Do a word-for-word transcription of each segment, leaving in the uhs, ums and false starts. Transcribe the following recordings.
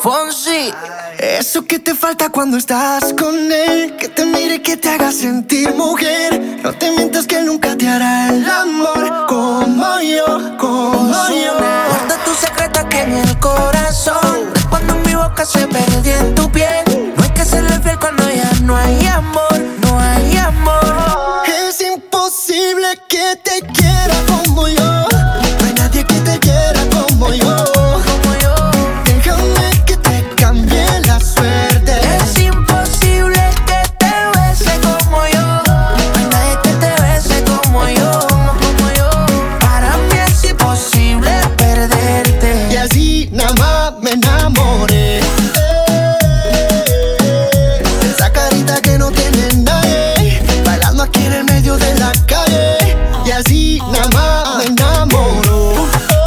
Fonsi. Eso que te falta cuando estás con él, que te mire y que te haga sentir mujer. No te mientas que él nunca te hará el amor como yo, como yo. Guarda tu secreto aquí en el corazón, cuando mi boca se perdió en tu piel. No hay que serle fiel cuando ya no hay amor, no hay amor. Es imposible que te quiera como yo. No hay nadie que te quiera como yo. Como yo. Déjame que te cambie la suerte. Es imposible que te bese como yo. No hay nadie que te bese como yo, como yo. Para mí es imposible perderte. Y así nada más me enamoré. Esa carita que no tiene nadie, bailando aquí en el medio de la calle. Y así nada más me enamoro.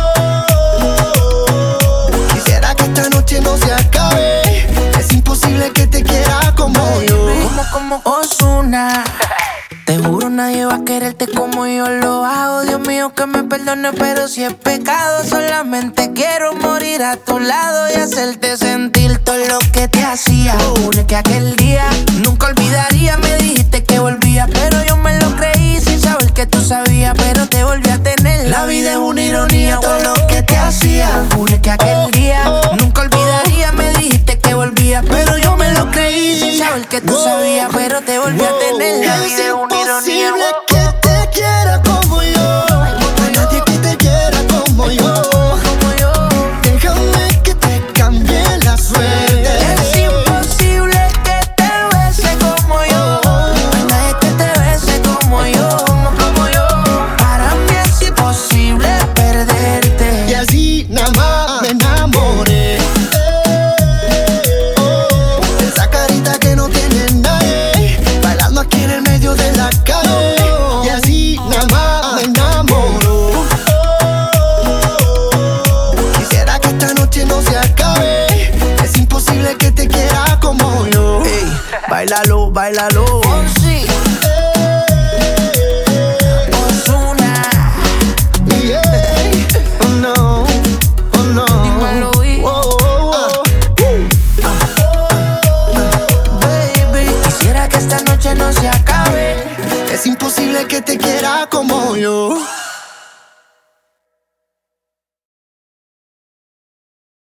Quisiera que esta noche no se acabe. Es imposible que te quiera como yo. Como, como Ozuna. Te juro nadie va a quererte como yo lo hago. Dios mío que me perdone, pero si es pecado, solamente quiero morir a tu lado y hacerte sentir todo lo que te hacía. Juro que aquel día nunca olvidaría. Me dijiste que volvía, pero yo me lo creí sin saber que tú sabías, pero te volví a tener. La vida es una ironía, todo lo que te hacía. Juro que aquel día nunca olvidaría. Me dijiste que volvía, pero yo me lo creí sin saber que tú sabías, pero te volví a tener. La vida es una ironía. Imposible que te quiera como yo. No hay nadie que te quiera como yo. Como yo. Déjame que te cambie la suerte. Es imposible que te bese como yo. No hay nadie que te bese como yo, como yo. Para mí es imposible perderte. Y así nada más me enamoré. Esa carita que no tiene nadie, bailando aquí en el medio de la calle. Y así nada más me enamoro. Quisiera que esta noche no se acabe. Es imposible que te quiera como yo. Ey, bailalo, bailalo. Fonsi. Ozuna. Yeah. Oh no, oh no. Dímelo, Luis. Oh, oh, oh. Baby, quisiera que esta noche no se acabe. Es imposible que te quiera como yo.